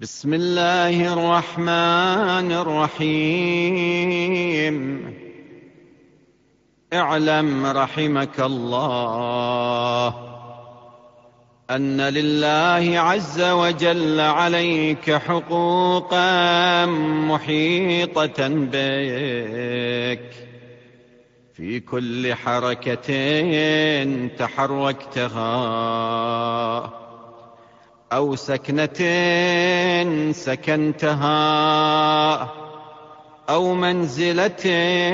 بسم الله الرحمن الرحيم. اعلم رحمك الله أن لله عز وجل عليك حقوقا محيطة بك في كل حركة تحركتها أو سكنة سكنتها أو منزلة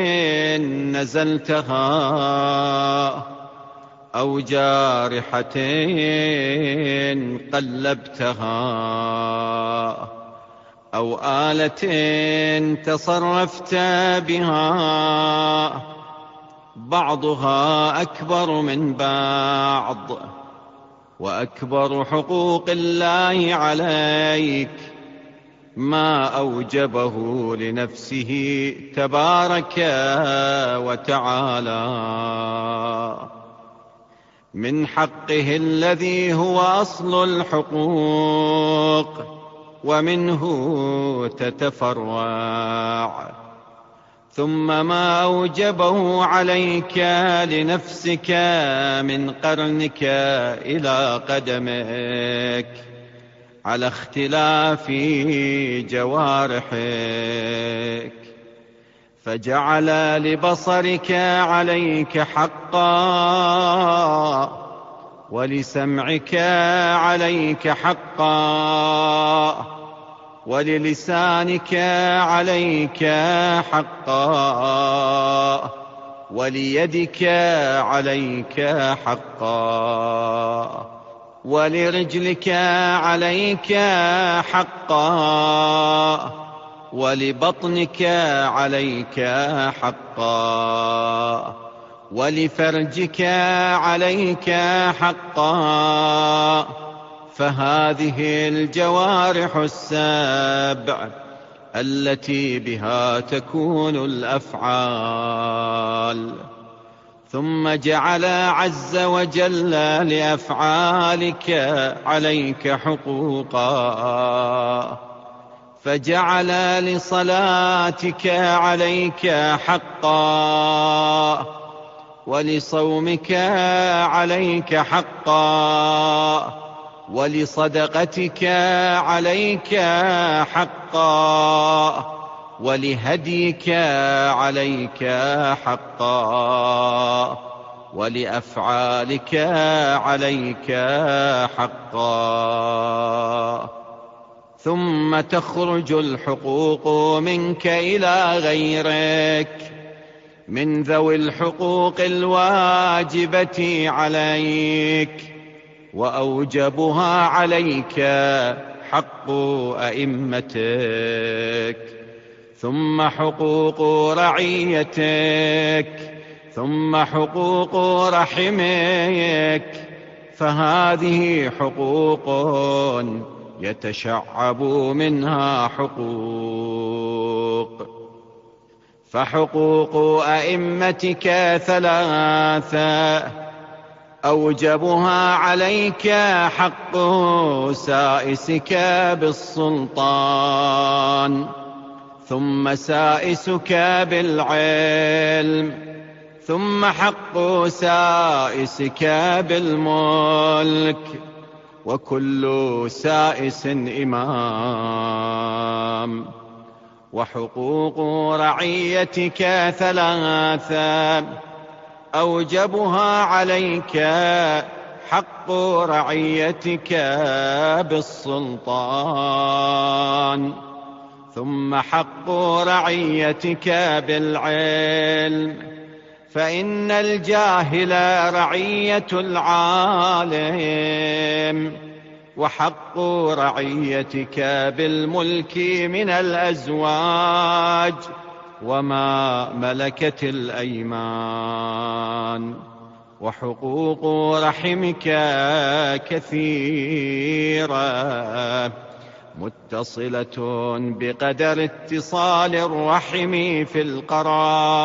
نزلتها أو جارحة قلبتها أو آلة تصرفت بها بعضها أكبر من بعض. وأكبر حقوق الله عليك ما أوجبه لنفسه تبارك وتعالى من حقه الذي هو أصل الحقوق ومنه تتفرع، ثم ما أوجبه عليك لنفسك من قرنك إلى قدمك على اختلاف جوارحك، فجعل لبصرك عليك حقا، ولسمعك عليك حقا، وللسانك عليك حقا، وليدك عليك حقا، ولرجلك عليك حقا، ولبطنك عليك حقا، ولفرجك عليك حقا. فهذه الجوارح السبع التي بها تكون الأفعال، ثم جعل عز وجل لأفعالك عليك حقوقا، فجعل لصلاتك عليك حقا، ولصومك عليك حقا، ولصدقتك عليك حقا، ولهديك عليك حقا، ولأفعالك عليك حقا. ثم تخرج الحقوق منك إلى غيرك من ذوي الحقوق الواجبة عليك، وأوجبها عليك حق أئمتك، ثم حقوق رعيتك، ثم حقوق رحمك. فهذه حقوق يتشعب منها حقوق. فحقوق أئمتك ثلاثة، أوجبها عليك حق سائسك بالسلطان، ثم سائسك بالعلم، ثم حق سائسك بالملك، وكل سائس إمام. وحقوق رعيتك ثلاثة، أوجبها عليك حق رعيتك بالسلطان، ثم حق رعيتك بالعلم، فإن الجاهل رعية العالم. وحق رعيتك بالملك من الأزواج وما ملكت الأيمان. وحقوق رحمك كثيرة متصلة بقدر اتصال الرحم في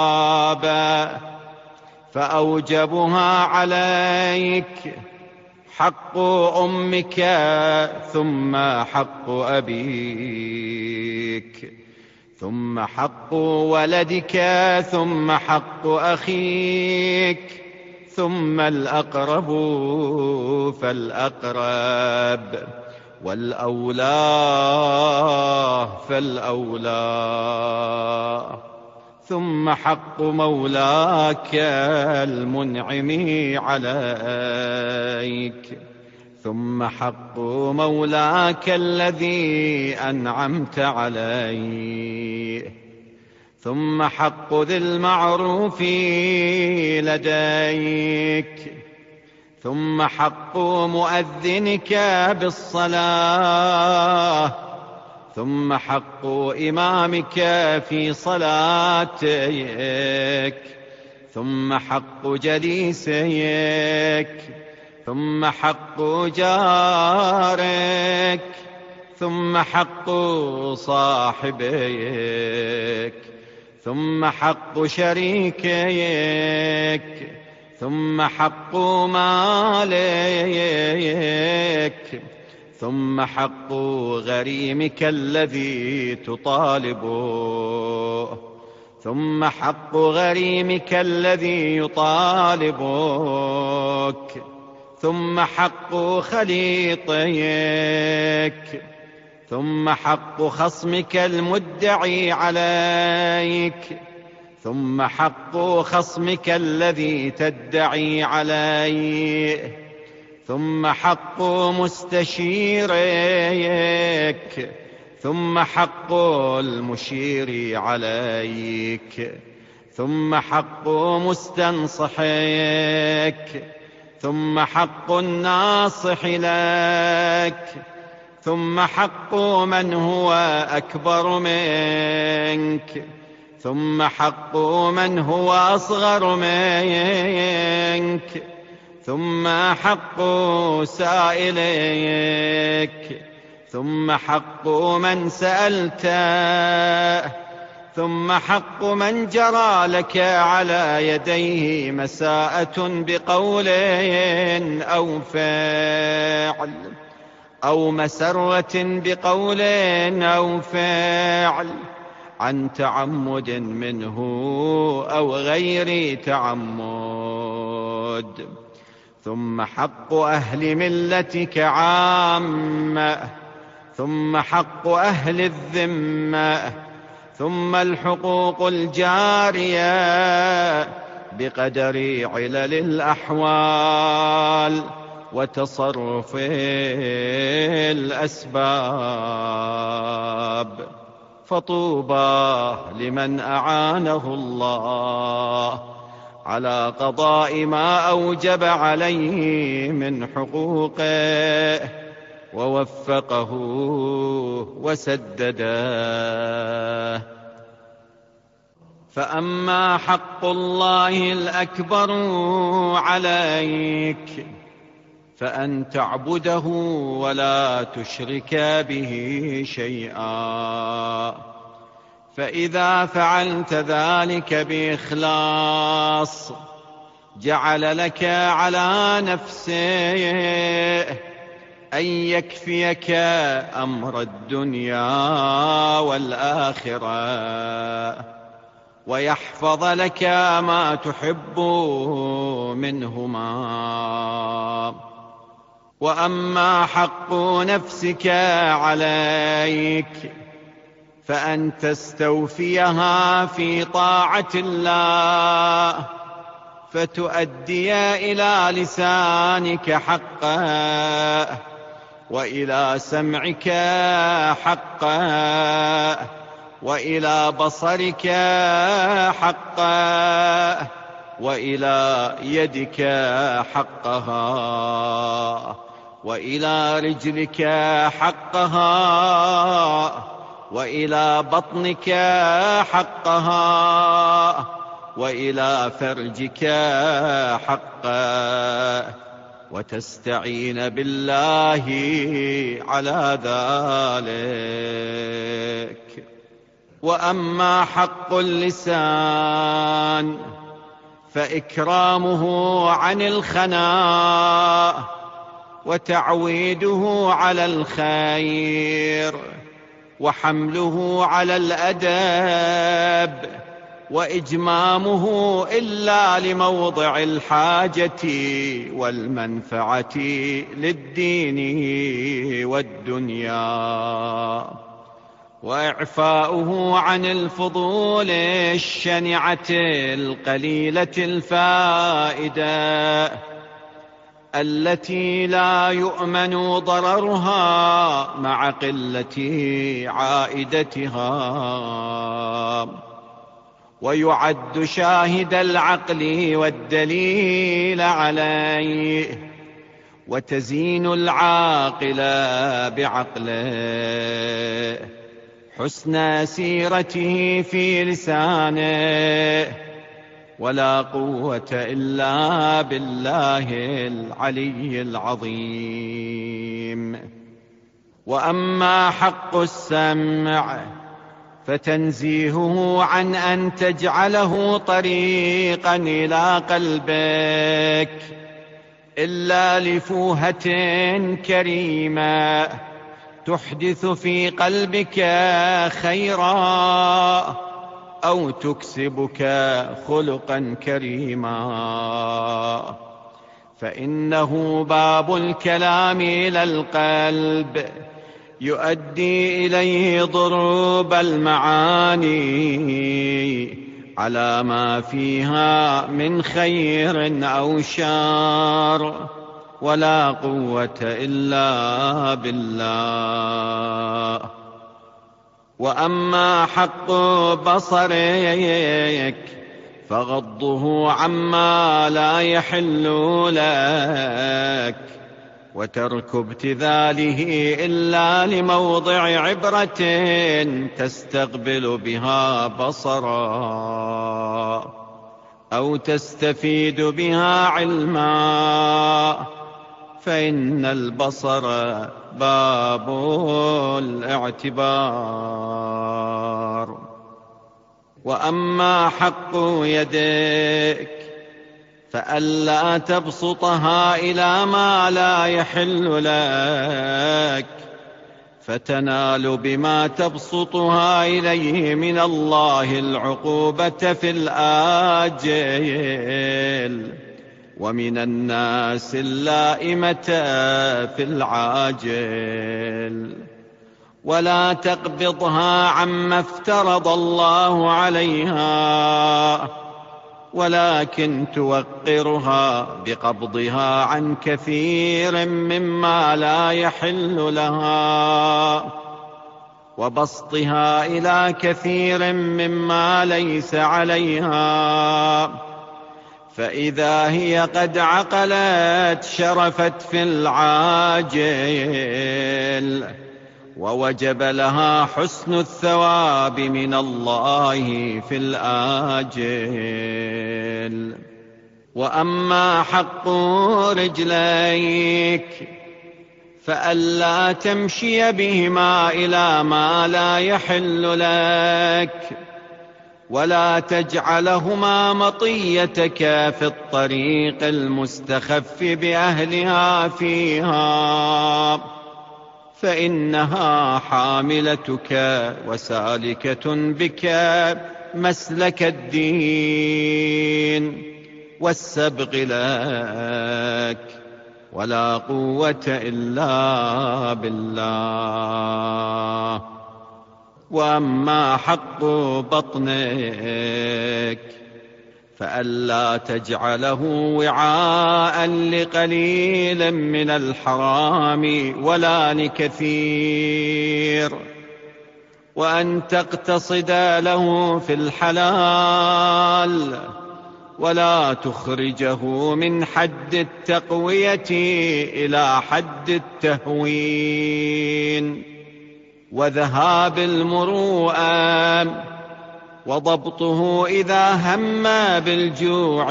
القرابة، فأوجبها عليك حق أمك ثم حق أبيك ثم حق ولدك ثم حق أخيك ثم الأقرب فالأقرب والأولى فالأولى ثم حق مولاك المنعم عليك ثم حق مولاك الذي أنعمت عليه ثم حق ذي المعروف لديك ثم حق مؤذنك بالصلاة ثم حق إمامك في صلاتك ثم حق جليسك ثم حق جارك ثم حق صاحبك ثم حق شريكك ثم حق مالك ثم حق غريمك الذي تطالبه ثم حق غريمك الذي يطالبك ثم حق خليطك ثم حق خصمك المدعي عليك ثم حق خصمك الذي تدعي عليه ثم حق مستشيرك ثم حق المشير عليك ثم حق مستنصحك ثم حق الناصح لك ثم حق من هو أكبر منك ثم حق من هو أصغر منك ثم حق سائلك ثم حق من سألته ثم حق من جرى لك على يديه مساءة بقول أو فعل أو مسرة بقول أو فعل عن تعمد منه أو غير تعمد ثم حق أهل ملتك عامة ثم حق أهل الذمة ثم الحقوق الجارية بقدر علل الأحوال وتصرف الأسباب فطوبى لمن أعانه الله على قضاء ما أوجب عليه من حقوقه ووفقه وسدده. فأما حق الله الأكبر عليك فأن تعبده ولا تشرك به شيئا، فإذا فعلت ذلك بإخلاص جعل لك على نفسه أن يكفيك أمر الدنيا والآخرة ويحفظ لك ما تحب منهما. وأما حق نفسك عليك فأن تستوفيها في طاعة الله، فتؤدي إلى لسانك حقه وإلى سمعك حقه وإلى بصرك حقه وإلى يدك حقها وإلى رجلك حقها وإلى بطنك حقها وإلى فرجك حقه، وتستعين بالله على ذلك. وأما حق اللسان فإكرامه عن الخناء وتعويده على الخير، وحمله على الأدب، وإجمامه إلا لموضع الحاجة والمنفعة للدين والدنيا، وإعفاؤه عن الفضول الشنعة القليلة الفائدة التي لا يؤمن ضررها مع قلة عائدتها، ويعد شاهد العقل والدليل عليه، وتزين العاقل بعقله حسن سيرته في لسانه، ولا قوة إلا بالله العلي العظيم. وأما حق السمع فتنزيهه عن أن تجعله طريقا إلى قلبك إلا لفوهة كريمة تحدث في قلبك خيرا أو تكسبك خلقا كريما، فإنه باب الكلام إلى القلب يؤدي إليه ضروب المعاني على ما فيها من خير أو شر، ولا قوة إلا بالله. وأما حق بصرك فغضه عما لا يحل لك، وترك ابتذاله إلا لموضع عبرة تستقبل بها بصرا أو تستفيد بها علما، فإن البصر باب الاعتبار. وأما حق يدك فألا تبسطها إلى ما لا يحل لك، فتنال بما تبسطها إليه من الله العقوبة في الآجل، ومن الناس اللائمة في العاجل. ولا تقبضها عما افترض الله عليها، ولكن توقرها بقبضها عن كثير مما لا يحل لها، وبسطها إلى كثير مما ليس عليها، فإذا هي قد عقلت شرفت في العاجل، ووجب لها حسن الثواب من الله في الآجل. وأما حق رجليك فألا تمشي بهما إلى ما لا يحل لك، ولا تجعلهما مطيتك في الطريق المستخف بأهلها فيها، فإنها حاملتك وسالكة بك مسلك الدين والسبق لك، ولا قوة إلا بالله. وأما حق بطنك فألا تجعله وعاء لقليل من الحرام ولا لكثير، وأن تقتصد له في الحلال، ولا تخرجه من حد التقوية إلى حد التهوين وذهاب المروءة، وضبطه إذا هم بالجوع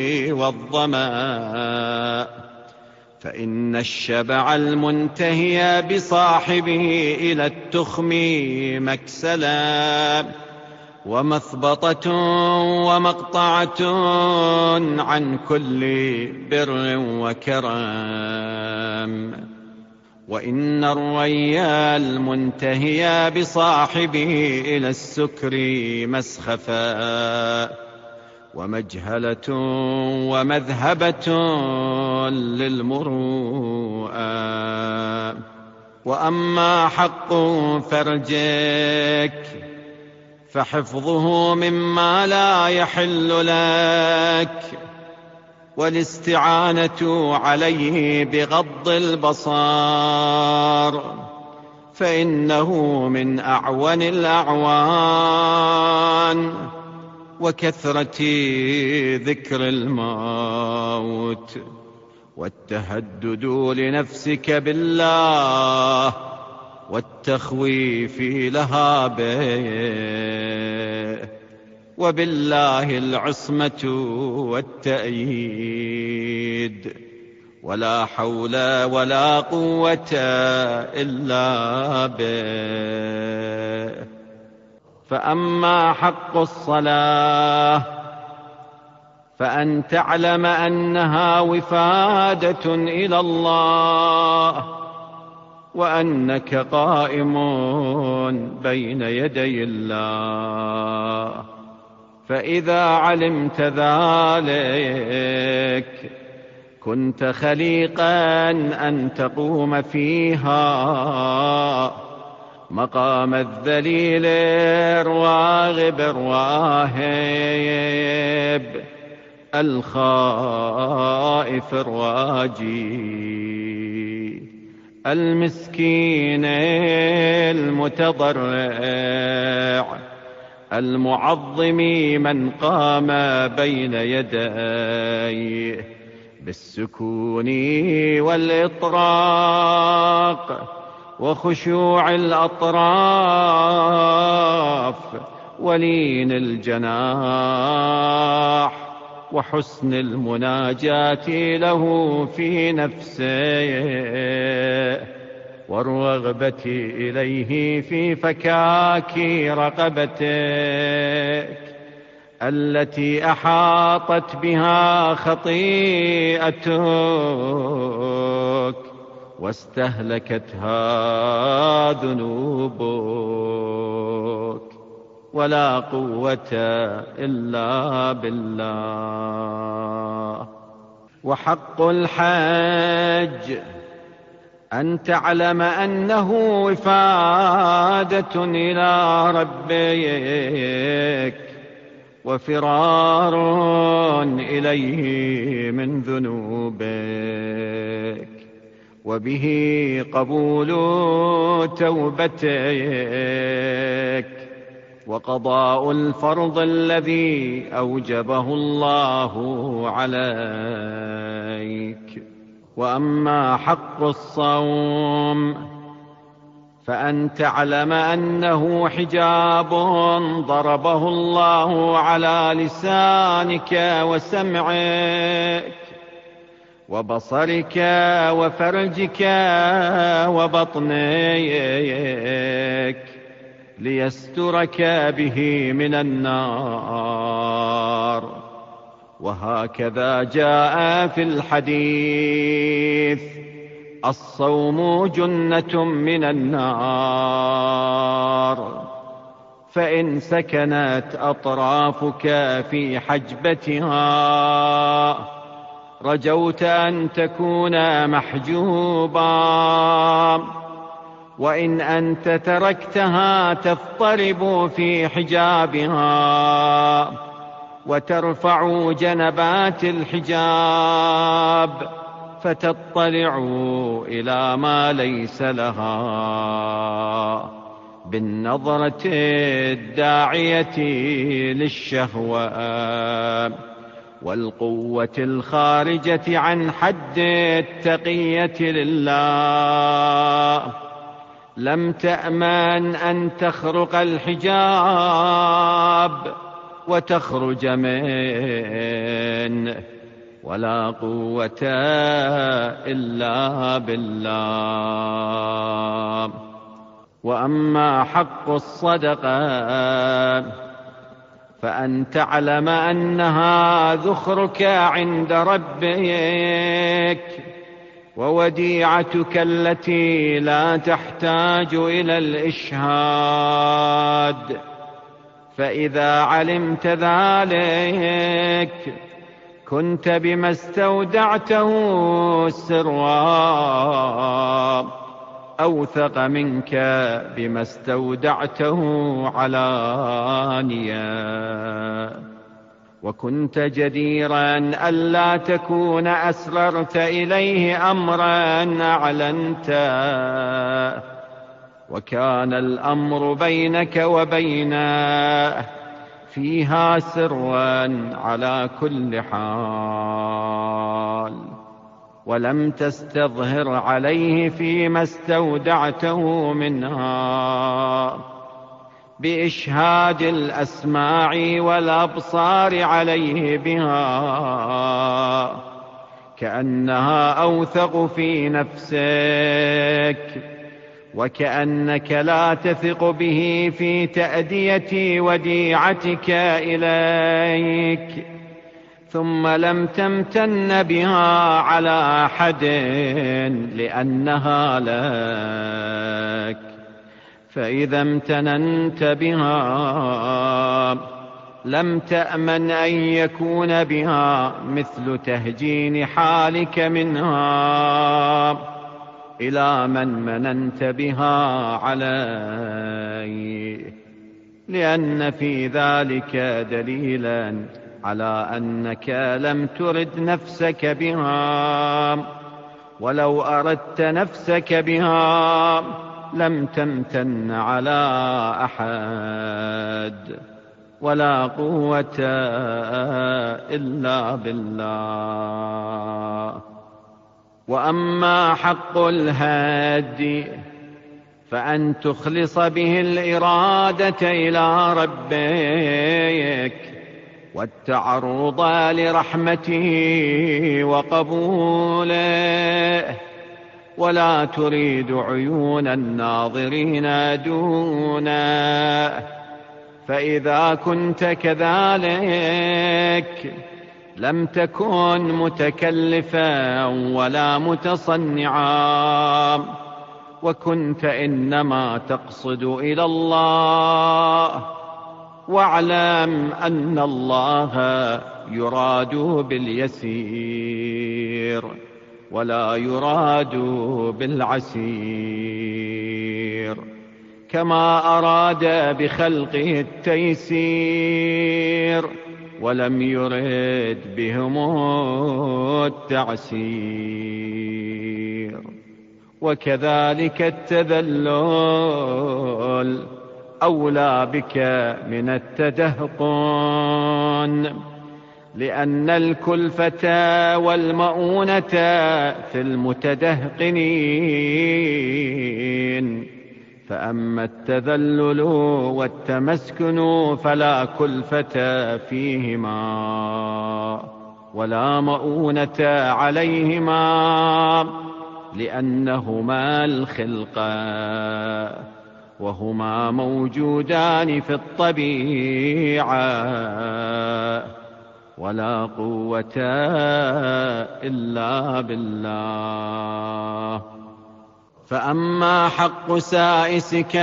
والظمأ، فإن الشبع المنتهي بصاحبه إلى التخم مكسلا، ومثبطة ومقطعة عن كل بر وكرم. وإن الريا المنتهي بصاحبه إلى السكر مسخفا ومجهلة ومذهبة للمروءة. وأما حق فرجك فحفظه مما لا يحل لك، والاستعانة عليه بغض البصار، فإنه من أعون الأعوان، وكثرة ذكر الموت، والتهدد لنفسك بالله، والتخويف لها به، وبالله العصمة والتأييد، ولا حول ولا قوة إلا به. فأما حق الصلاة فأن تعلم أنها وفادة إلى الله، وأنك قائم بين يدي الله. فإذا علمت ذلك كنت خليقا أن تقوم فيها مقام الذليل الراغب الراهب الخائف الراجي المسكين المتضرع المعظم من قام بين يديه بالسكون والإطراق وخشوع الأطراف ولين الجناح وحسن المناجاة له في نفسه، والرغبة إليه في فكاك رقبتك التي أحاطت بها خطيئتك واستهلكتها ذنوبك. ولا قوة إلا بالله. وحق الحج أن تعلم أنه وفادة إلى ربك وفرار إليه من ذنوبك، وبه قبول توبتك وقضاء الفرض الذي أوجبه الله عليك. وأما حق الصوم فأن تعلم أنه حجاب ضربه الله على لسانك وسمعك وبصرك وفرجك وبطنك ليسترك به من النار. وهكذا جاء في الحديث: الصوم جنة من النار، فإن سكنت أطرافك في حجبتها رجوت أن تكون محجوبا، وإن أنت تركتها تضطرب في حجابها وترفع جنبات الحجاب فتطلع إلى ما ليس لها بالنظرة الداعية للشهوة والقوة الخارجة عن حد التقية لله. لم تأمن أن تخرق الحجاب وتخرج منه، ولا قوة إلا بالله. وأما حق الصدقة فأن تعلم أنها ذخرك عند ربك ووديعتك التي لا تحتاج إلى الإشهاد. فإذا علمت ذلك كنت بما استودعته سرا أوثق منك بما استودعته علانية، وكنت جديرا ألا تكون أسررت إليه أمرا أعلنته، وكان الأمر بينك وبينه فيها سرا على كل حال، ولم تستظهر عليه فيما استودعته منها بإشهاد الأسماع والأبصار عليه بها، كأنها أوثق في نفسك، وكأنك لا تثق به في تأدية وديعتك إليك، ثم لم تمتن بها على أحد لأنها لك. فإذا امتننت بها لم تأمن أن يكون بها مثل تهجين حالك منها إلى من مننت بها عليه، لأن في ذلك دليلا على أنك لم ترد نفسك بها، ولو أردت نفسك بها لم تمتن على أحد، ولا قوة إلا بالله. وأما حق الهادي فأن تخلص به الإرادة إلى ربك والتعرض لرحمته وقبوله، ولا تريد عيون الناظرين دونه. فإذا كنت كذلك لم تكن متكلفا ولا متصنعا، وكنت إنما تقصد إلى الله. واعلم أن الله يراد باليسير ولا يراد بالعسير، كما أراد بخلقه التيسير ولم يرد بهم التعسير. وكذلك التذلل أولى بك من التدهقن، لأن الكلفة والمؤونة في المتدهقنين، فأما التذلل والتمسكن فلا كلفة فيهما ولا مؤونة عليهما، لأنهما الخلقة وهما موجودان في الطبيعة، ولا قوة إلا بالله. فأما حق سائسك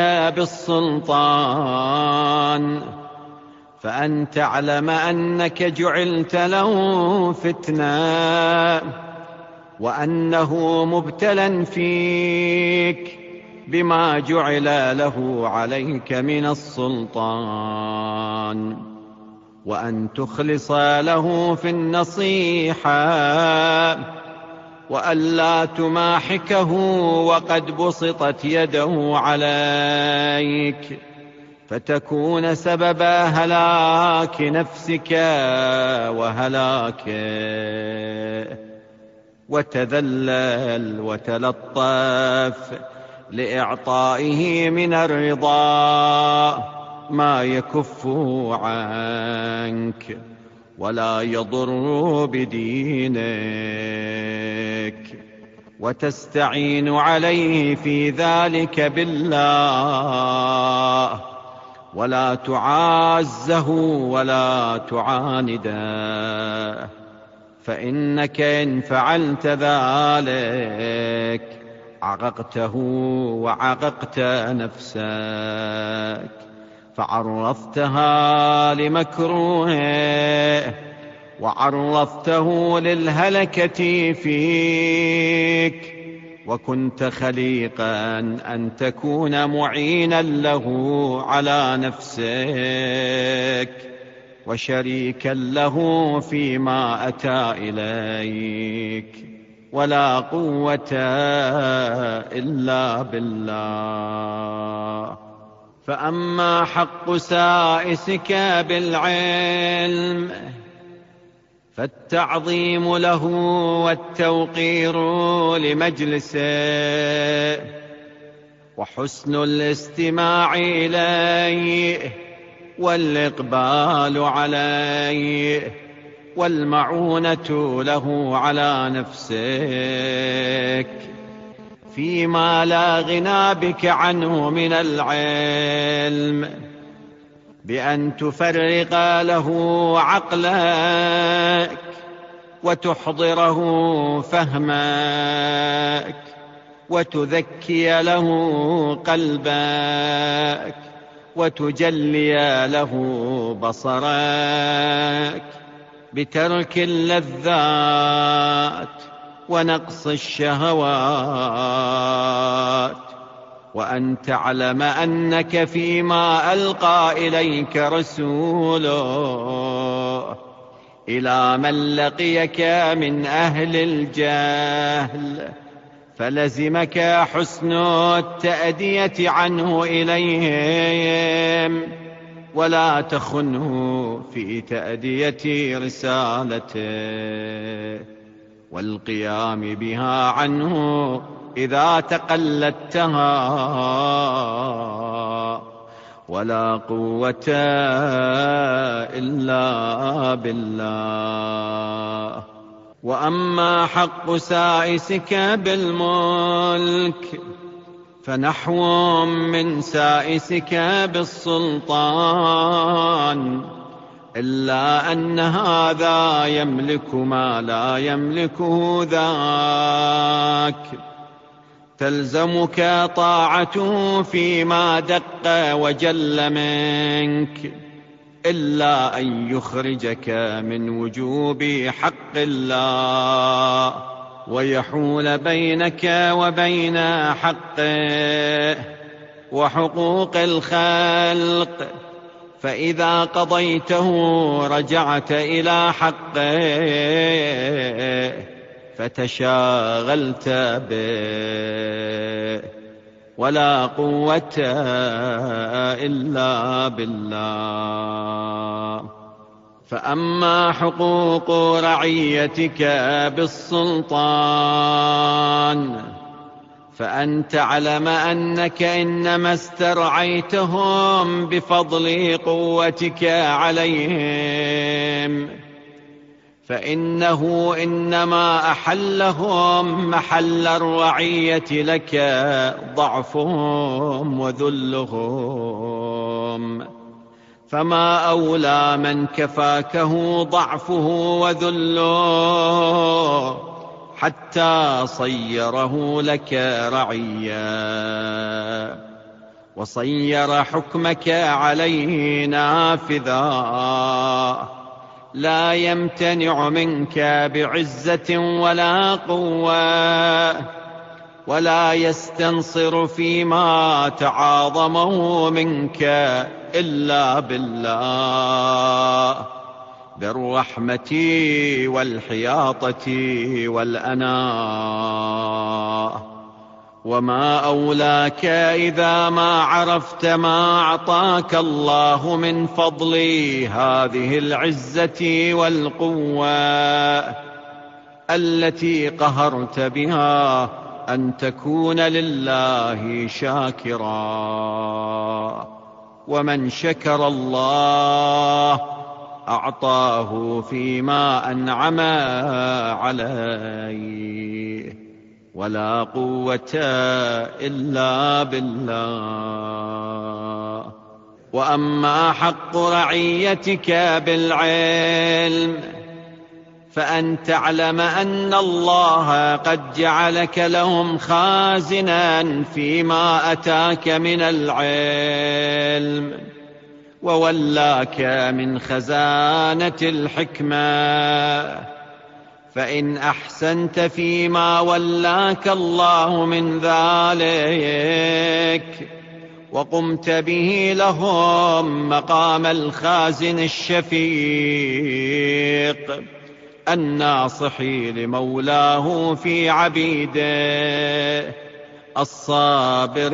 بالسلطان فأن تعلم أنك جعلت له فتنة، وأنه مبتلا فيك بما جعل له عليك من السلطان، وأن تخلص له في النصيحة، وألا تماحكه وقد بسطت يده عليك فتكون سبب هلاك نفسك وهلاكه. وتذلل وتلطف لإعطائه من الرضا ما يكف عنك ولا يضر بدينك، وتستعين عليه في ذلك بالله ولا تعازه ولا تعانده، فإنك إن فعلت ذلك عققته وعققت نفسك، فعرضتها لمكروهه وعرضته للهلكة فيك، وكنت خليقا أن تكون معينا له على نفسك وشريكا له فيما أتى إليك، ولا قوة إلا بالله. فأما حق سائسك بالعلم فالتعظيم له والتوقير لمجلسه، وحسن الاستماع إليه والإقبال عليه، والمعونة له على نفسك فيما لا غنى بك عنه من العلم، بأن تفرغ له عقلك وتحضره فهمك وتذكي له قلبك وتجلي له بصرك بترك اللذات ونقص الشهوات، وأن تعلم أنك فيما ألقى إليك رسوله إلى من لقيك من أهل الجهل فلزمك حسن التأدية عنه إليهم، ولا تخنه في تأدية رسالته والقيام بها عنه إذا تقلدتها، ولا قوة إلا بالله. وأما حق سائسك بالملك فنحو من سائسك بالسلطان، إلا أن هذا يملك ما لا يملكه ذاك، تلزمك طاعته فيما دق وجل منك، إلا أن يخرجك من وجوب حق الله ويحول بينك وبين حقه وحقوق الخلق، فإذا قضيته رجعت إلى حقه فتشاغلت به، ولا قوة إلا بالله. فأما حقوق رعيتك بالسلطان فأن تعلم أنك إنما استرعيتهم بفضل قوتك عليهم، فإنه إنما أحلهم محل الرعية لك ضعفهم وذلهم، فما أولى من كفاكه ضعفه وذله حتى صيره لك رعيا وصير حكمك عليه نافذا، لا يمتنع منك بعزة ولا قوة، ولا يستنصر فيما تعاظمه منك إلا بالله، بالرحمة والحياطة والأناة. وما أولاك إذا ما عرفت ما أعطاك الله من فضل هذه العزة والقوة التي قهرت بها أن تكون لله شاكرا. ومن شكر الله أعطاه فيما أنعم عليه، ولا قوة إلا بالله. وأما حق رعيتك بالعلم فأن تعلم أن الله قد جعلك لهم خازنا فيما أتاك من العلم، وولاك من خزانة الحكمة. فإن أحسنت فيما ولاك الله من ذلك وقمت به لهم مقام الخازن الشفيق الناصح لمولاه في عبيده الصابر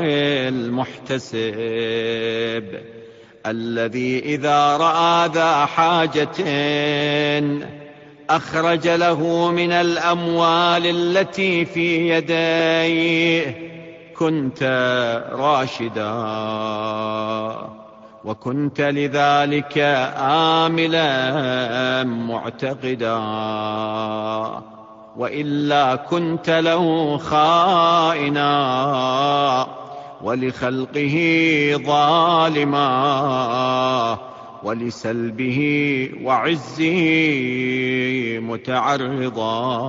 المحتسب، الذي إذا رأى ذا حاجة أخرج له من الأموال التي في يديه. كنت راشدا وكنت لذلك آملا معتقدا، وإلا كنت له خائنا ولخلقه ظالما ولسلبه وعزه متعرضا.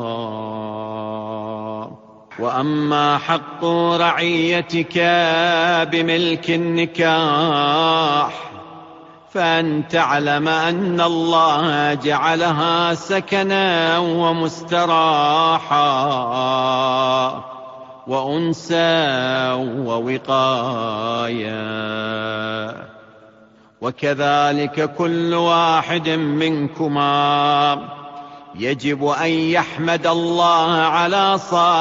وأما حق رعيتك بملك النكاح فأن تعلم أن الله جعلها سكنا ومستراحا وأنسا ووقايا، وكذلك كل واحد منكما يجب أن يحمد الله على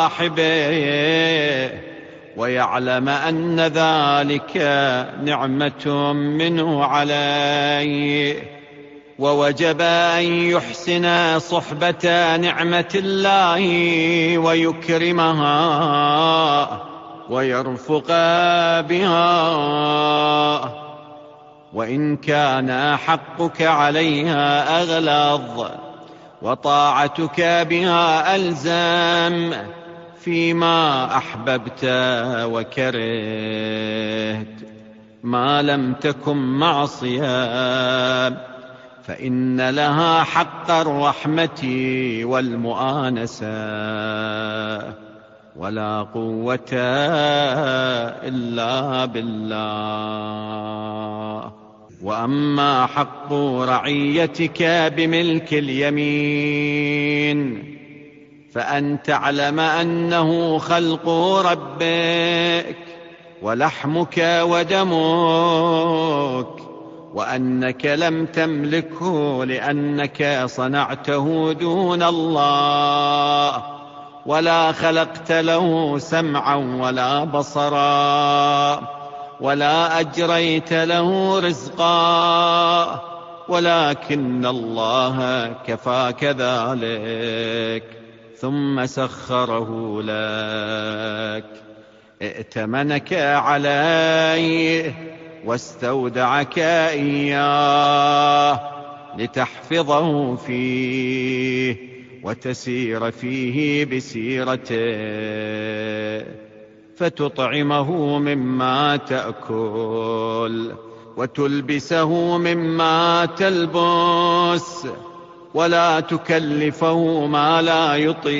صاحبه ويعلم أن ذلك نعمة منه عليه، ووجب أن يحسن صحبة نعمة الله ويكرمها ويرفق بها، وإن كان حقك عليها أغلظ وطاعتك بها ألزم فيما أحببت وكرهت ما لم تكن معصية، فإن لها حق الرحمة والمؤانسة، ولا قوة إلا بالله. وأما حق رعيتك بملك اليمين فأن تعلم أنه خلق ربك ولحمك ودمك، وأنك لم تملكه لأنك صنعته دون الله، ولا خلقت له سمعا ولا بصرا ولا أجريت له رزقا، ولكن الله كفاك ذلك ثم سخره لك، ائتمنك عليه واستودعك إياه لتحفظه فيه وتسير فيه بسيرته، فتطعمه مما تأكل وتلبسه مما تلبس، ولا تكلفه ما لا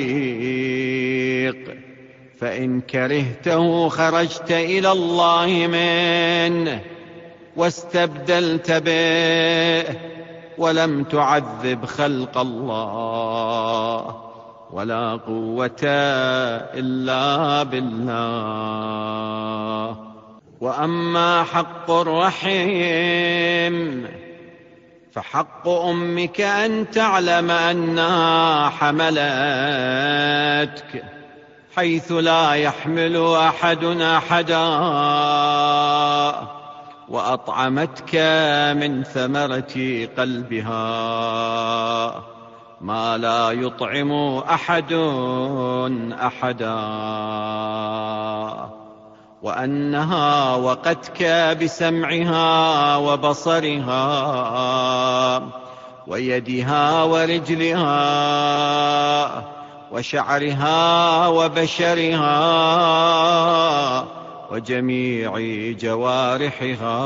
يطيق، فإن كرهته خرجت إلى الله منه واستبدلت به، ولم تعذب خلق الله، ولا قوة إلا بالله. وأما حق الرحم فحق أمك أن تعلم أنها حملتك حيث لا يحمل أحد أحدا، وأطعمتك من ثمرة قلبها ما لا يطعم أحد أحدا، وأنها وقتك بسمعها وبصرها ويدها ورجلها وشعرها وبشرها وجميع جوارحها،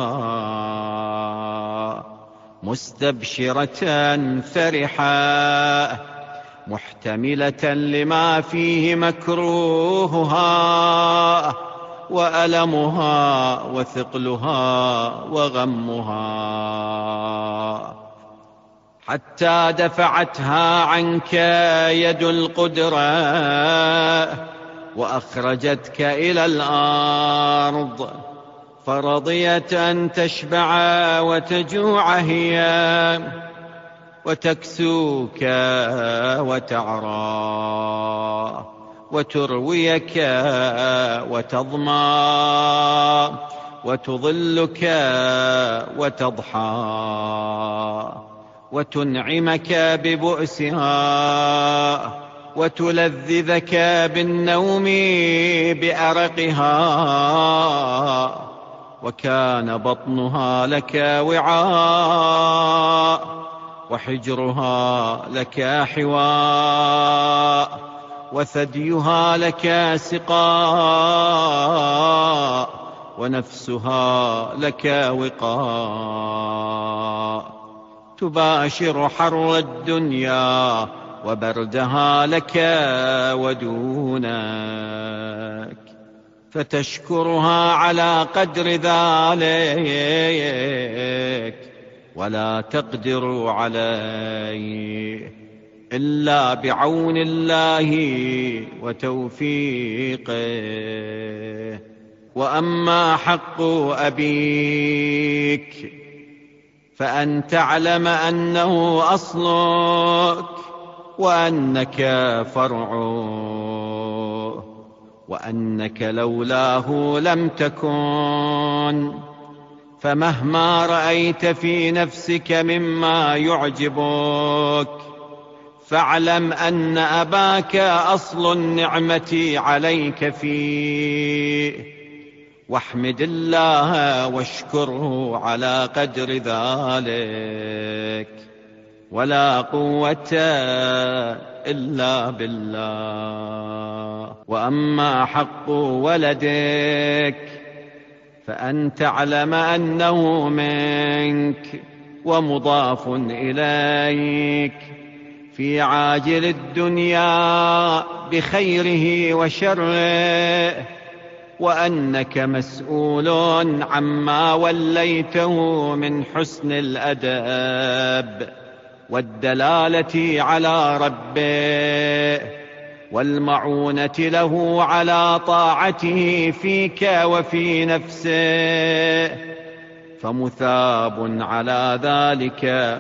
مستبشرة فرحة محتملة لما فيه مكروهها وألمها وثقلها وغمها، حتى دفعتها عنك يد القدرة وأخرجتك إلى الأرض، فرضيت أن تشبع وتجوع هي، وتكسوك وتعرى، وترويك وتظمى، وتظلك وتضحى، وتنعمك ببؤسها، وتلذذك بالنوم بأرقها، وكان بطنها لك وعاء، وحجرها لك حواء، وثديها لك سقاء، ونفسها لك وقاء، تباشر حر الدنيا وبردها لك ودونك، فتشكرها على قدر ذلك، ولا تقدر عليه إلا بعون الله وتوفيقه. وأما حق أبيك فأن تعلم أنه أصلك، وأنك فرعه، وأنك لولاه لم تكن، فمهما رأيت في نفسك مما يعجبك فاعلم أن أباك أصل النعمة عليك فيه، واحمد الله واشكره على قدر ذلك، ولا قوة إلا بالله. وأما حق ولدك فأن تعلم أنه منك ومضاف إليك في عاجل الدنيا بخيره وشره، وأنك مسؤول عما وليته من حسن الأدب والدلالة على ربه والمعونة له على طاعته فيك وفي نفسه، فمثاب على ذلك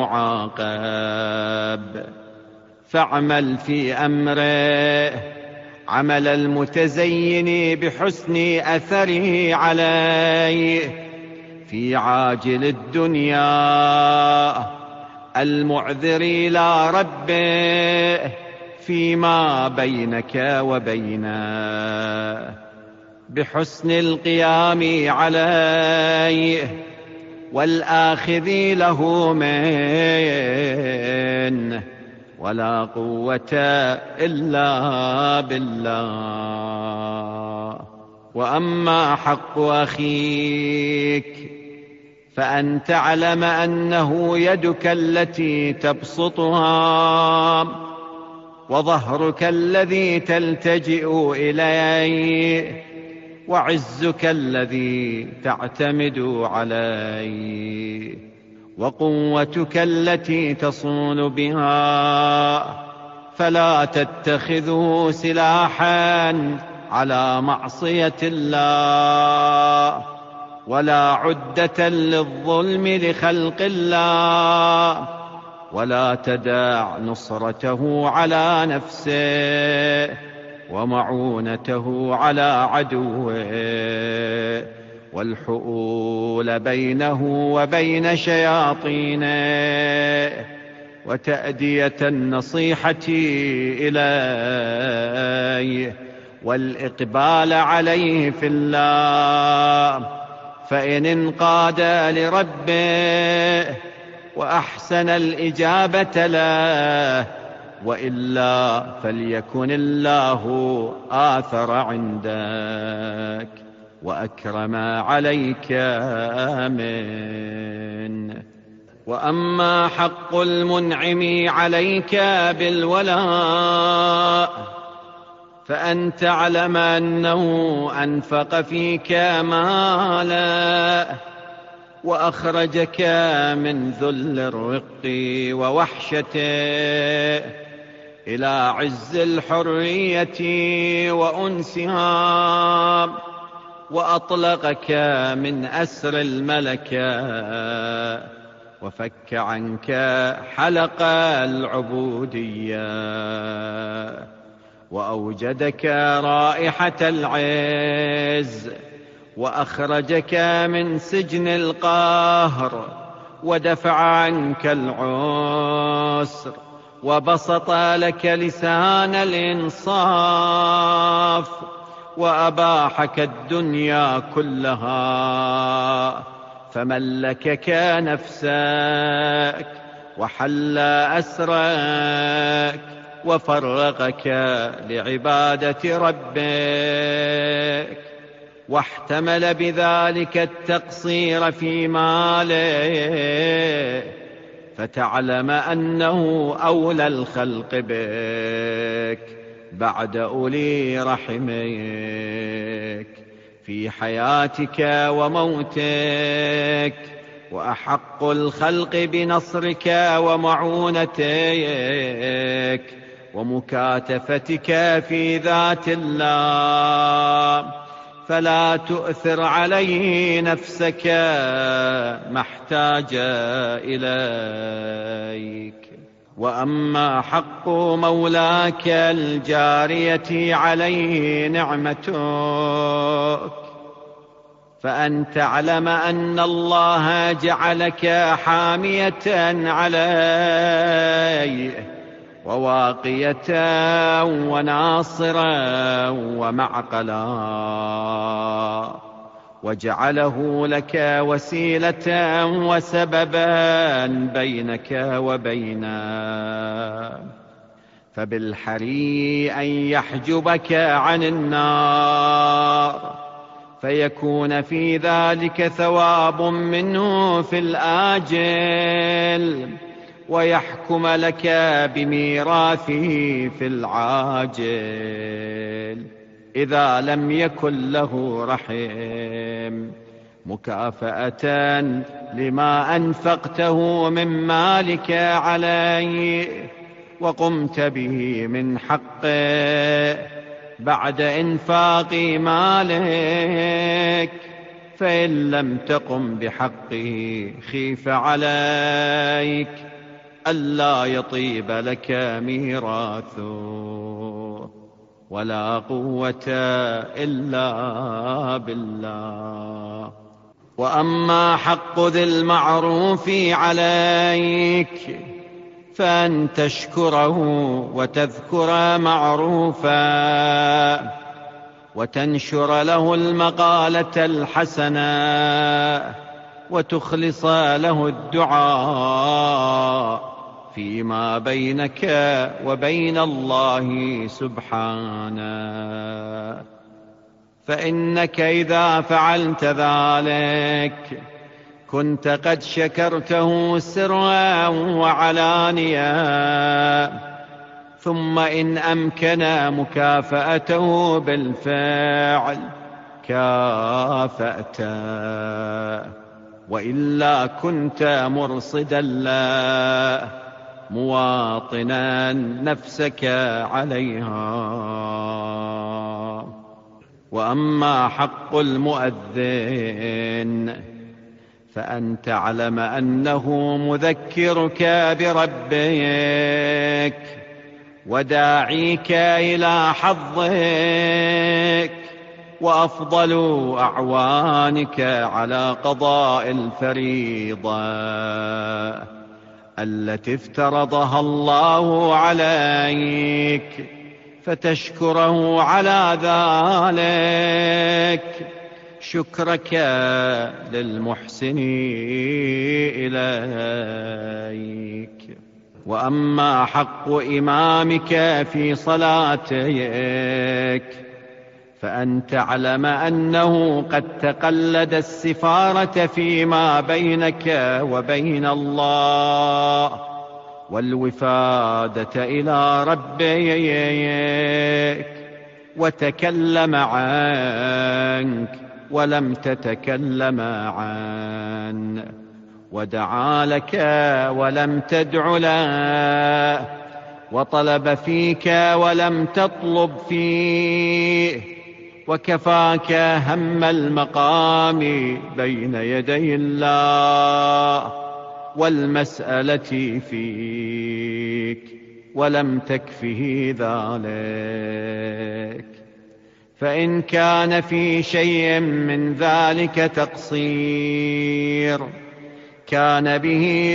ومعاقب. فاعمل في أمره عمل المتزين بحسن أثره عليه في عاجل الدنيا، المعذر إلى ربه فيما بينك وبينه، بحسن القيام عليه والآخذ له منه، ولا قوة إلا بالله. وأما حق أخيك فأن تعلم أنه يدك التي تبسطها، وظهرك الذي تلتجئ إليه، وعزك الذي تعتمد عليه، وقوتك التي تصون بها، فلا تتخذه سلاحا على معصية الله، ولا عدة للظلم لخلق الله، ولا تدع نصرته على نفسه ومعونته على عدوه، والحؤول بينه وبين شياطينه، وتأدية النصيحة إليه والإقبال عليه في الله، فإن انقاد لربه وأحسن الإجابة له، وإلا فليكن الله آثر عندك. وأكرم عليك من. وأما حق المنعم عليك بالولاء فأن تعلم أنه أنفق فيك مالا وأخرجك من ذل الرق ووحشته إلى عز الحرية وأنسها، وأطلقك من أسر الملكة وفك عنك حلق العبودية، وأوجدك رائحة العز، وأخرجك من سجن القهر، ودفع عنك العسر، وبسط لك لسان الإنصاف، وأباحك الدنيا كلها، فملكك نفسك وحل أسرك وفرغك لعبادة ربك، واحتمل بذلك التقصير في ماله، فتعلم أنه أولى الخلق بك بعد أولي رحمك في حياتك وموتك، وأحق الخلق بنصرك ومعونتك ومكاتفتك في ذات الله، فلا تؤثر عليه نفسك ما احتاج إليك. وأما حق مولاك الجارية عليه نعمتك فأن تعلم أن الله جعلك حامية عليه وواقية وناصرا ومعقلا، وجعله لك وسيلة وسببا بينك وبينه، فبالحري أن يحجبك عن النار، فيكون في ذلك ثواب منه في الآجل، ويحكم لك بميراثه في العاجل إذا لم يكن له رحم، مكافأة لما أنفقته من مالك عليه وقمت به من حقه بعد إنفاق مالك. فإن لم تقم بحقه خيف عليك ألا يطيب لك ميراثه، ولا قوة إلا بالله. وأما حق ذي المعروف عليك فأن تشكره وتذكر معروفا، وتنشر له المقالة الحسنة، وتخلص له الدعاء فيما بينك وبين الله سبحانه، فإنك إذا فعلت ذلك كنت قد شكرته سرا وعلانيا، ثم إن أمكن مكافأته بالفعل كافأته، وإلا كنت مرصدا له مواطنا نفسك عليها. وأما حق المؤذن فأن تعلم أنه مذكرك بربك وداعيك إلى حظك، وأفضل أعوانك على قضاء الفريضة التي افترضها الله عليك، فتشكره على ذلك شكرك للمحسن إليك. وأما حق إمامك في صلاتك فأن تعلم أنه قد تقلد السفارة فيما بينك وبين الله، والوفادة إلى ربك، وتكلم عنك ولم تتكلم عنه، ودعا لك ولم تدع له، وطلب فيك ولم تطلب فيه، وكفاك هم المقام بين يدي الله والمسألة فيك، ولم تكفه ذلك. فإن كان في شيء من ذلك تقصير كان به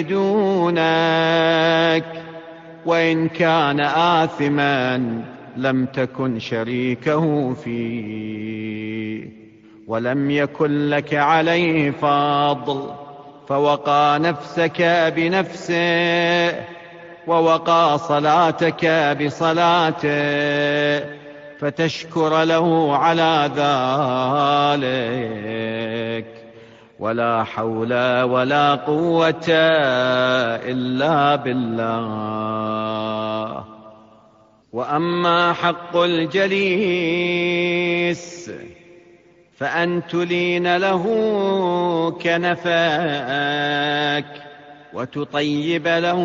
دونك، وإن كان آثما لم تكن شريكه فيه، ولم يكن لك عليه فضل، فوقى نفسك بنفسه، ووقى صلاتك بصلاته، فتشكر له على ذلك. ولا حول ولا قوة إلا بالله. وأما حق الجليس فأن تلين له كنفك، وتطيب له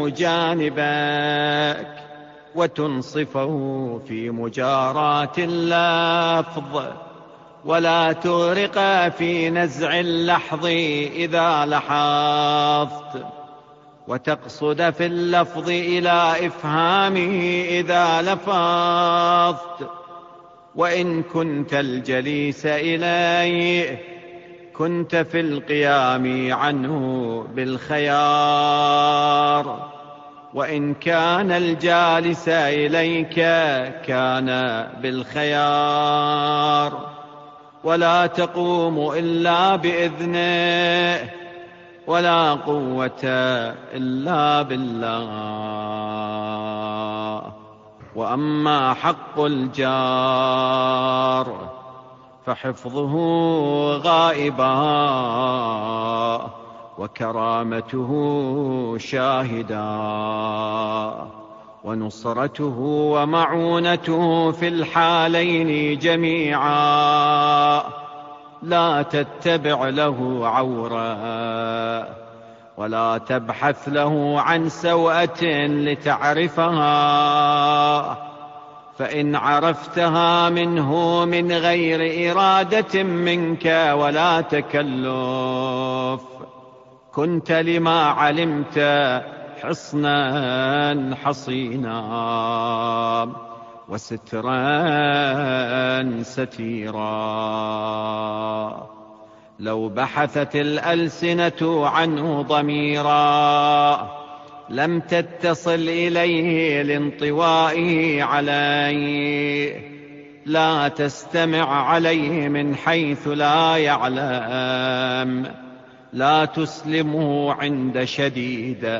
جانبك، وتنصفه في مجاراة اللفظ، ولا تغرق في نزع اللحظ إذا لحظت، وتقصد في اللفظ إلى إفهامه إذا لفظت. وإن كنت الجليس إليه كنت في القيام عنه بالخيار، وإن كان الجالس إليك كان بالخيار، ولا تقوم إلا بإذنه، ولا قوة إلا بالله. وأما حق الجار فحفظه غائبا، وكرامته شاهدا، ونصرته ومعونته في الحالين جميعا. لا تتبع له عورا، ولا تبحث له عن سوءة لتعرفها، فإن عرفتها منه من غير إرادة منك ولا تكلف كنت لما علمت حصنا حصينا، وسترا ستيرا. لو بحثت الألسنة عنه ضميرا لم تتصل إليه لانطوائه عليه. لا تستمع عليه من حيث لا يعلم، لا تسلمه عند شديد،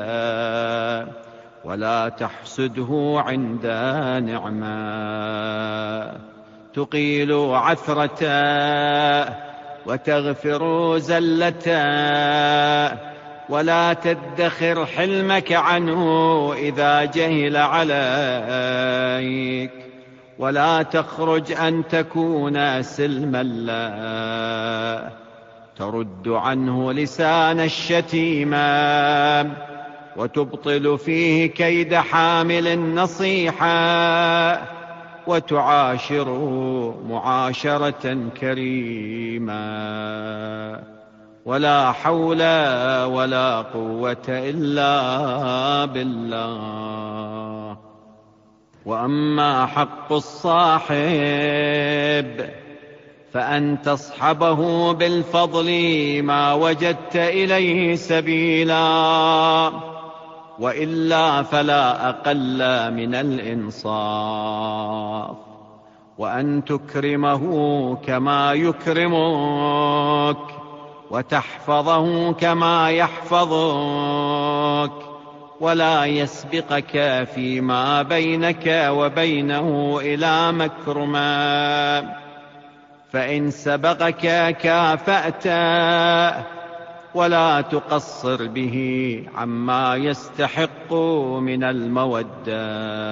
ولا تحسده عند نعمة. تقيل عثرته وتغفر زلته، ولا تدخر حلمك عنه إذا جهل عليك، ولا تخرج أن تكون سلما له. ترد عنه لسان الشتيمة، وتبطل فيه كيد حامل النصيحة، وتعاشره معاشرة كريمة. ولا حول ولا قوة إلا بالله. وأما حق الصاحب فأن تصحبه بالفضل ما وجدت إليه سبيلا، وإلا فلا أقل من الإنصاف. وأن تكرمه كما يكرمك، وتحفظه كما يحفظك، ولا يسبقك فيما بينك وبينه إلى مكرمة، فإن سبقك كافأته، ولا تقصر به عما يستحق من المودة.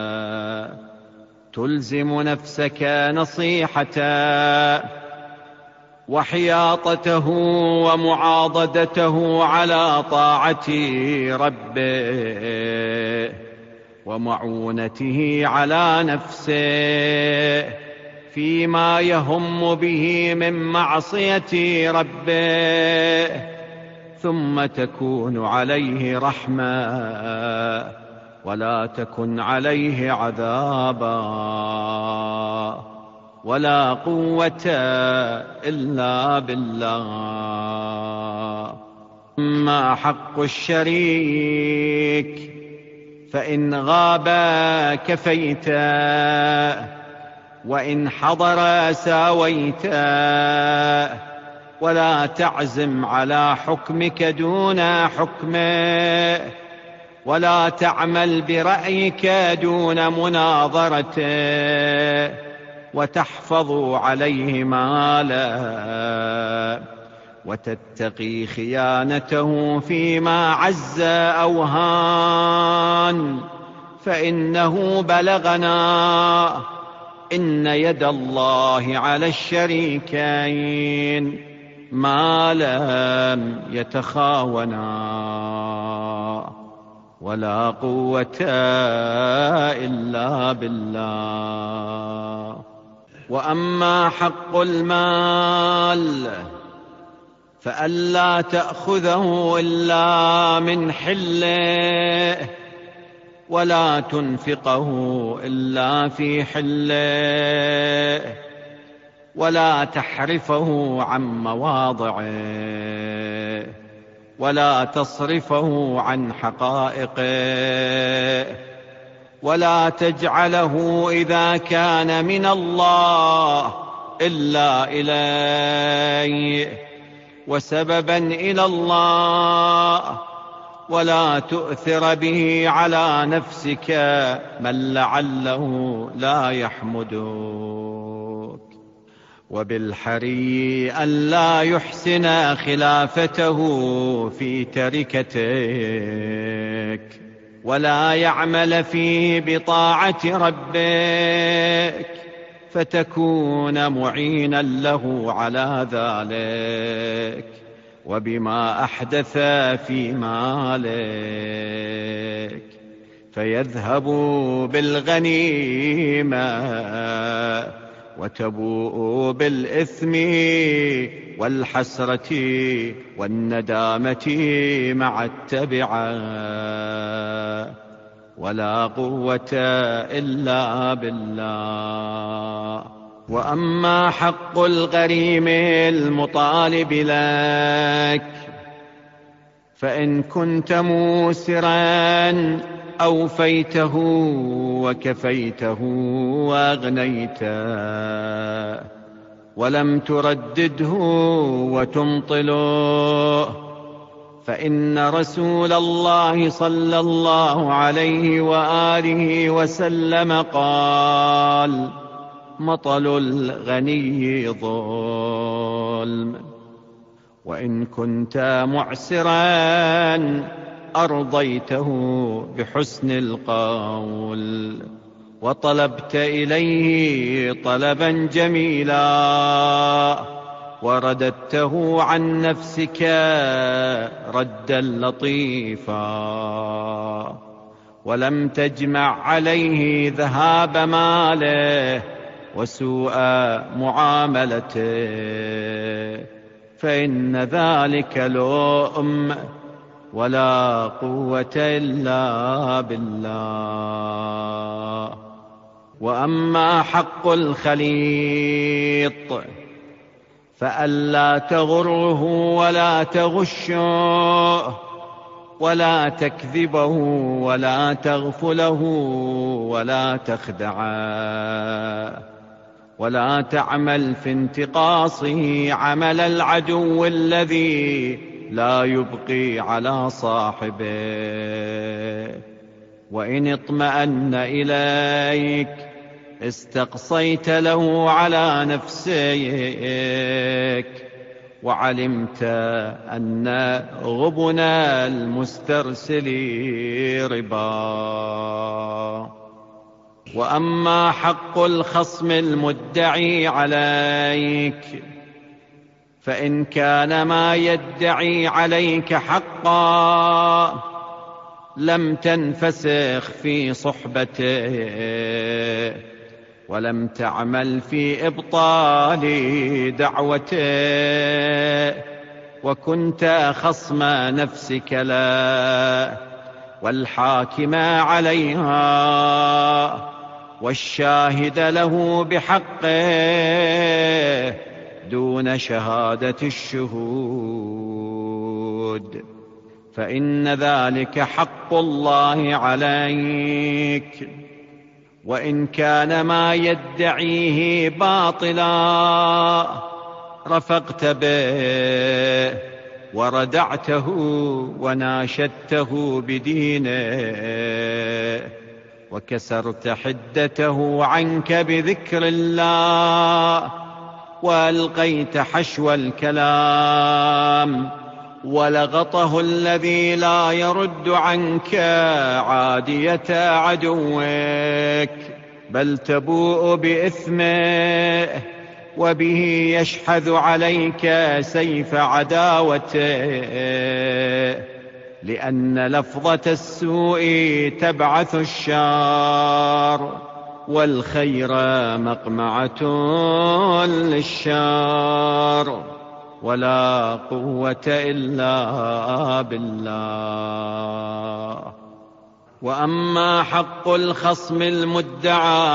تلزم نفسك نصيحته وحياطته ومعاضدته على طاعة ربه، ومعونته على نفسه فيما يهم به من معصية ربه، ثم تكون عليه رحمة ولا تكن عليه عذابا. ولا قوة إلا بالله. أما حق الشريك فإن غاب كفيته، وإن حضر ساويته. ولا تعزم على حكمك دون حكمه، ولا تعمل برأيك دون مناظرته، وتحفظ عليه ماله، وتتقي خيانته فيما عز أو هان. فإنه بلغنا إن يد الله على الشريكين ما لم يتخاونا. ولا قوة إلا بالله. وأما حق المال فألا تأخذه إلا من حله، ولا تنفقه إلا في حله، ولا تحرفه عن مواضعه، ولا تصرفه عن حقائقه، ولا تجعله إذا كان من الله إلا إليه وسببا إلى الله، ولا تؤثر به على نفسك من لعله لا يحمدك. وبالحري أن لا يحسن خلافته في تركتك، ولا يعمل فيه بطاعة ربك، فتكون معينا له على ذلك وبما أحدث في مالك، فيذهب بالغنيمة وتبوء بالإثم والحسرة والندامة مع التبعة. ولا قوة إلا بالله. وأما حق الغريم المطالب لك فإن كنت موسرا أوفيته وكفيته وأغنيته، ولم تردده وتمطله. فإن رسول الله صلى الله عليه وآله وسلم قال: مطل الغني ظلم. وإن كنت معسرا أرضيته بحسن القول، وطلبت إليه طلبا جميلا، ورددته عن نفسك ردا لطيفا، ولم تجمع عليه ذهاب ماله وسوء معاملته، فإن ذلك لؤم. ولا قوة إلا بالله. وأما حق الخليط فألا تغره ولا تغشه، ولا تكذبه ولا تغفله ولا تخدعه، ولا تعمل في انتقاصه عمل العدو الذي لا يبقي على صاحبه. وإن اطمأن إليك استقصيت له على نفسك، وعلمت أن غبنا المسترسل ربا. وأما حق الخصم المدعي عليك، فإن كان ما يدعي عليك حقا لم تنفسخ في صحبته، ولم تعمل في إبطال دعوته، وكنت خصم نفسك لا والحاكم عليها والشاهد له بحقه دون شهادة الشهود، فإن ذلك حق الله عليك. وإن كان ما يدعيه باطلا رفقت به وردعته وناشدته بدينه، وكسرت حدته عنك بذكر الله، وألقيت حشو الكلام ولغطه الذي لا يرد عنك عادية عدوك، بل تبوء بإثمه وبه يشحذ عليك سيف عداوته، لأن لفظة السوء تبعث الشر، والخير مقمعة للشر، ولا قوة إلا بالله. وأما حق الخصم المدعى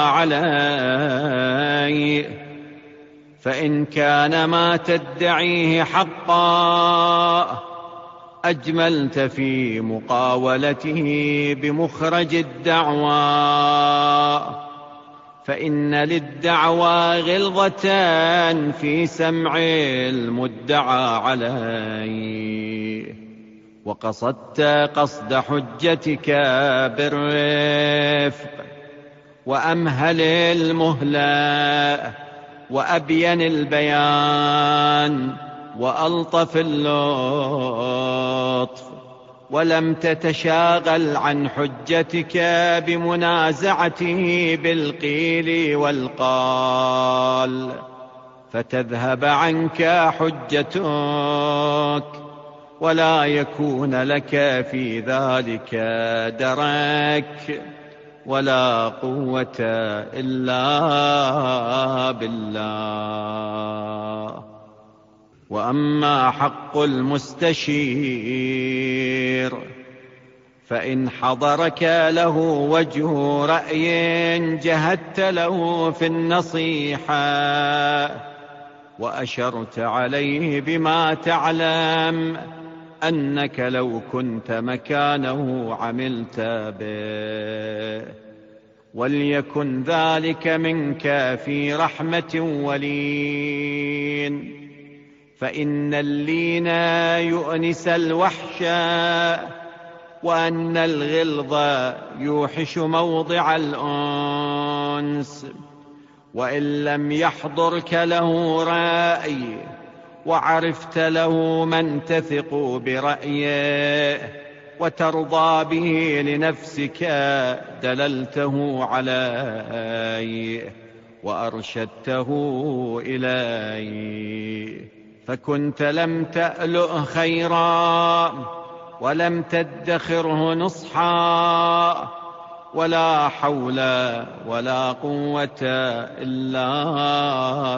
عليه، فإن كان ما تدعيه حقا أجملت في مقاولته بمخرج الدعوى، فإن للدعوى غلظة في سمع المدعى عليه، وقصدت قصد حجتك بالرفق وأمهل المهلة وأبين البيان وألطف اللطف، ولم تتشاغل عن حجتك بمنازعته بالقيل والقال، فتذهب عنك حجتك ولا يكون لك في ذلك درك ولا قوة إلا بالله. وأما حق المستشير، فإن حضرك له وجه رأي جهدت له في النصيحة وأشرت عليه بما تعلم أنك لو كنت مكانه عملت به، وليكن ذلك منك في رحمة ولين، فإن اللين يؤنس الوحش، وأن الغلظ يوحش موضع الأنس. وإن لم يحضرك له رأي وعرفت له من تثق برأيه وترضى به لنفسك دللته عليه وأرشدته إليه، فكنت لم تألؤه خيرا ولم تدخره نصحا، ولا حول ولا قوة إلا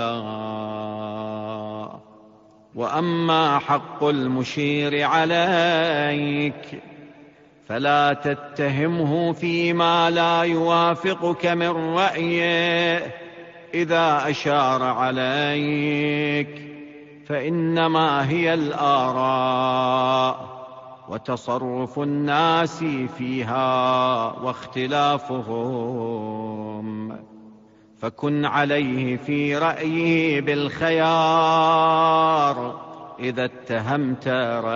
بالله. وأما حق المشير عليك، فلا تتهمه فيما لا يوافقك من رأيه إذا أشار عليك، فإنما هي الآراء وتصرف الناس فيها واختلافهم، فكن عليه في رأيه بالخيار إذا اتهمت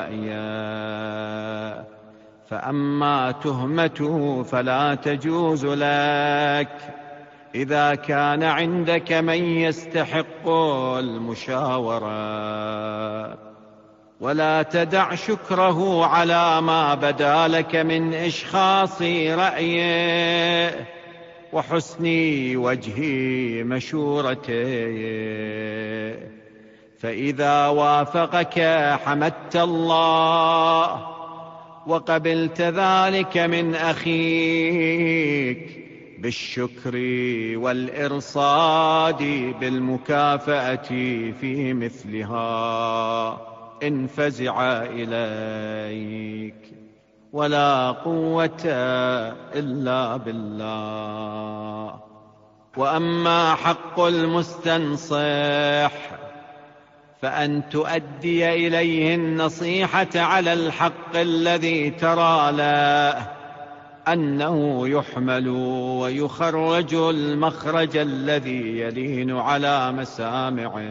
رأيه، فأما تهمته فلا تجوز لك، إذا كان عندك من يستحق المشاورة، ولا تدع شكره على ما بدا لك من إشخاص رأيه وحسن وجه مشورته، فإذا وافقك حمدت الله وقبلت ذلك من أخيك بالشكر والإرصاد بالمكافأة في مثلها إن فزع إليك، ولا قوة إلا بالله. وأما حق المستنصح فأن تؤدي إليه النصيحة على الحق الذي ترى له أنه يحمل ويخرج المخرج الذي يلين على مسامعه،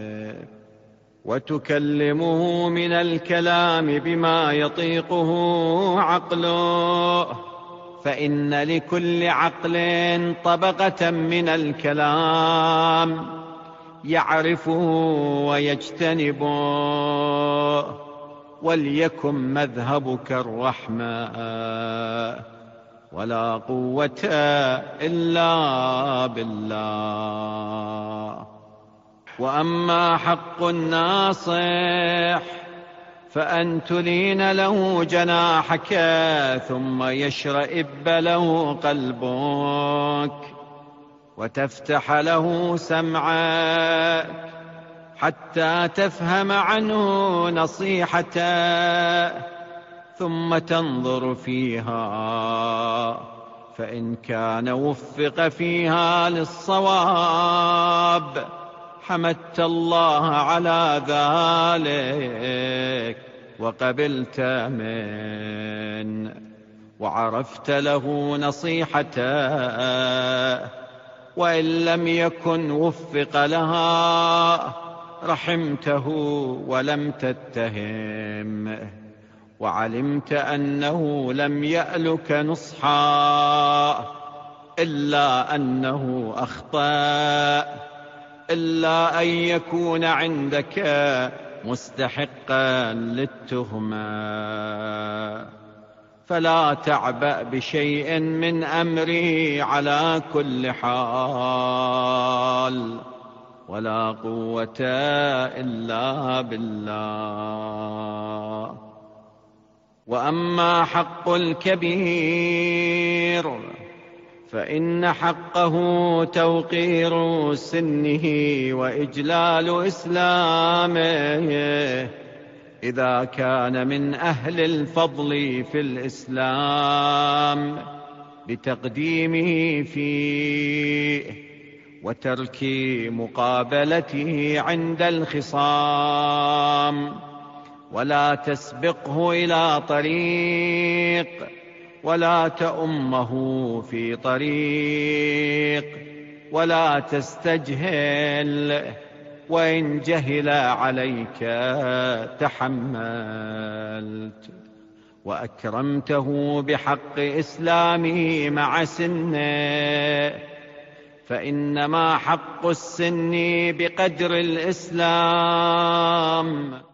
وتكلمه من الكلام بما يطيقه عقله، فإن لكل عقل طبقة من الكلام يعرفه ويجتنبه، وليكن مذهبك الرحمة، ولا قوة إلا بالله. وأما حق الناصح فأن تلين له جناحك ثم يشرئب له قلبك، وتفتح له سمعك حتى تفهم عنه نصيحته، ثم تنظر فيها، فإن كان وفق فيها للصواب حمدت الله على ذلك وقبلت منه، وعرفت له نصيحته، وإن لم يكن وفق لها رحمته ولم تتهم، وعلمت أنه لم يألك نصحا إلا أنه أخطأ، إلا أن يكون عندك مستحقا للتهمة، فلا تعبأ بشيء من أمري على كل حال، ولا قوة إلا بالله. وأما حق الكبير فإن حقه توقير سنه وإجلال إسلامه، إذا كان من أهل الفضل في الإسلام بتقديمه فيه وترك مقابلته عند الخصام، ولا تسبقه إلى طريق ولا تؤمه في طريق، ولا تستجهل، وإن جهل عليك تحملت، وأكرمته بحق إسلامه مع سنه، فإنما حق السن بقدر الإسلام.